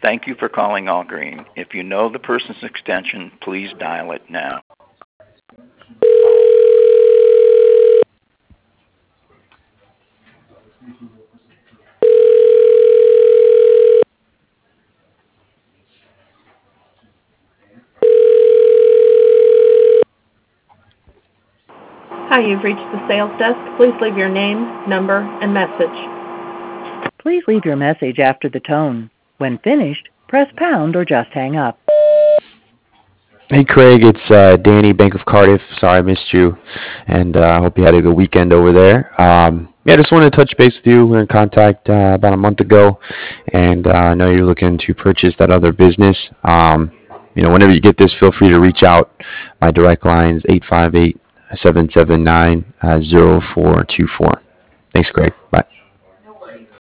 Thank you for calling All Green. If you know the person's extension, please dial it now. Hi, you've reached the sales desk. Please leave your name, number, and message. Please leave your message after the tone. When finished, press pound or just hang up. Hey Craig, it's Danny, Bank of Cardiff. Sorry I missed you, and I hope you had a good weekend over there. Yeah, just wanted to touch base with you. We were in contact about a month ago, and I know you're looking to purchase that other business. Whenever you get this, feel free to reach out. My direct line is 858-779-0424. Thanks, Craig. Bye.